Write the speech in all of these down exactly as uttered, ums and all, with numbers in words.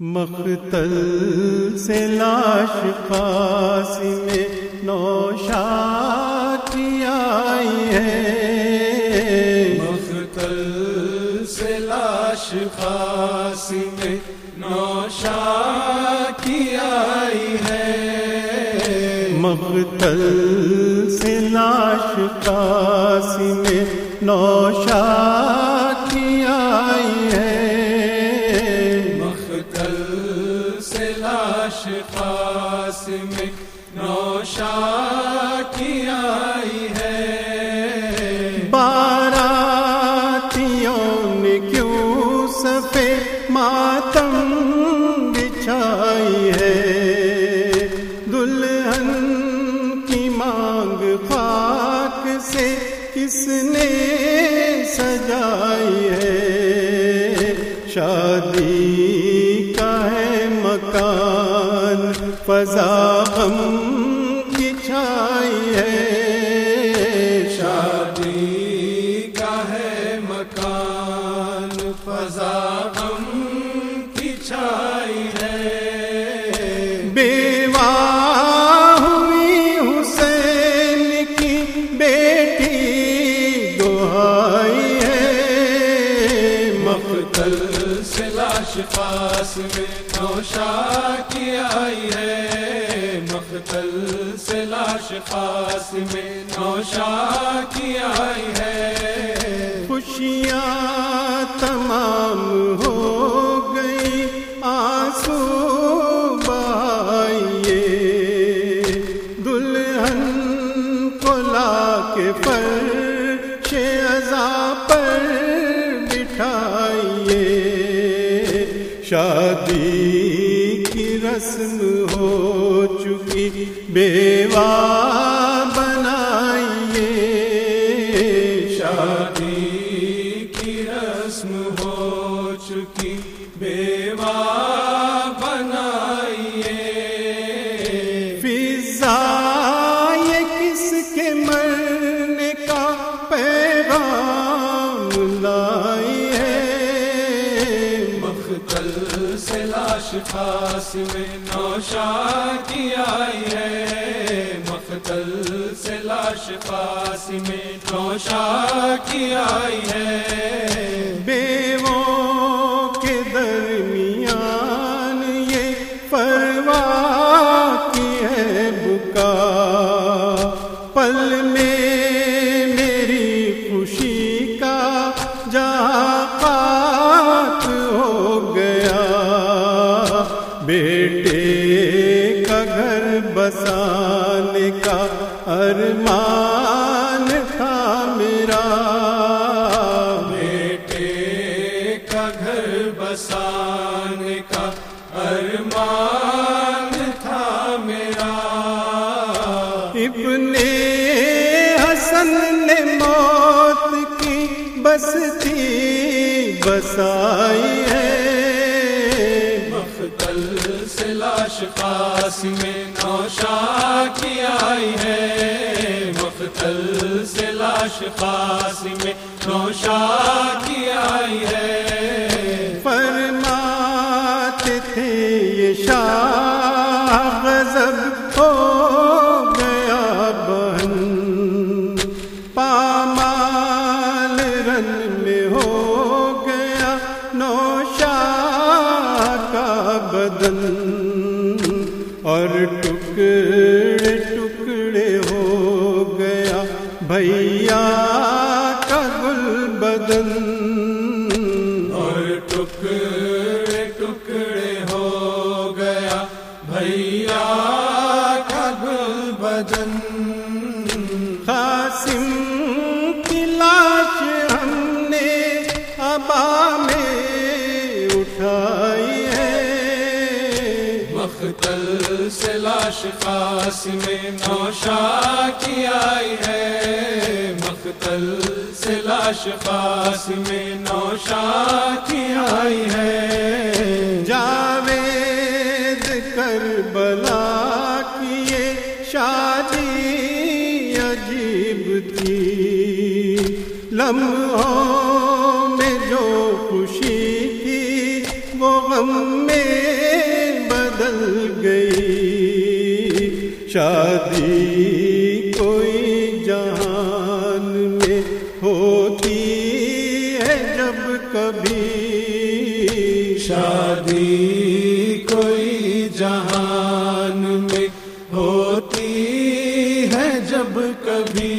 مقتل سے لاش قاسم نوشاد کی آئی ہے، مقتل سے لاش قاسم نوشاد کی آئی ہے، مقتل سے لاش قاسم نوشاد کی آئی ہے، مقتل سے لاش قاسم نوشاد کی آئی ہے، باراتیوں نے کیوں صفے ماتم بچھائی ہے، دلہن کی مانگ خاک سے کس نے سجائی ہے، شادی کا ہے مکان فضا غم کی چھائی ہے، شادی کا ہے مکان فضا غم کی چھائی ہے، بیوہ ہوئی حسین کی بیٹی دعائی ہے، مقتل سے لاش قاسم نوشاد کی آئی ہے، مقتل سے لاش قاسم نوشاد کی آئی ہے، خوشیاں تمام ہو گئی آنسو بہائیے، دلہن کو لا کے فرش عزا پر بٹھائیے، شادی کی رسم ہو چکی بیوہ بنائیے، شادی کی رسم ہو چکی بیوہ بنائیے، فضا یہ کس کے مرنے کا پیغام لائی ہے، مقتل سے لاش قاسم نوشاد کی آئی ہے، مقتل سے لاش قاسم نوشاد کی آئی ہے، بیووں کے درمیان یہ فروا کی ہے بکا، پل میں میری خوشی کا جہاں خاک ہو گیا، بیٹے کا گھر بسانے کا ارمان تھا میرا، بیٹے کا گھر بسانے کا ارمان تھا میرا، ابن حسن نے موت کی بستی بسائی ہے، مقتل سے لاش قاسم نوشاد کی آئی ہے، مقتل سے لاش قاسم نوشاد کی آئی ہے، فرماتے تھے یہ شاہ غضب ہو گیا بہن، پامال رن میں ہو گیا نوشاد کا بدن، اور ٹکڑے ٹکڑے ہو گیا بھیا کا گل بدن، اور ٹکڑے ٹکڑے ہو گیا بھیا کا گل بدن، قاسم کی لاش ہم نے عبا میں اٹھائی ہے، مقتل سے لاش قاسم نوشاد کی آئی ہے، مقتل سے لاش قاسم نوشاد کی آئی ہے، جاوید کربلا کی یہ شادی عجیب تھی، لمحوں میں جو خوشی تھی وہ غم میں بدل گئی، شادی کوئی جہان میں ہوتی ہے جب کبھی، شادی کوئی جہان میں ہوتی ہے جب کبھی،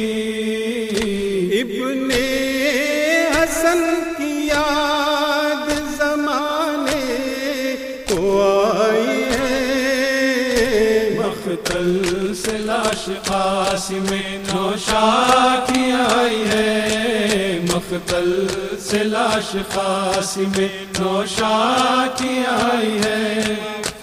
ابن حسن کی یاد زمانے کو آئی ہے، مقتل سے لاش قاسم نوشاہ کی آئی ہے، مقتل سے لاش قاسم نوشاہ کی آئی ہے۔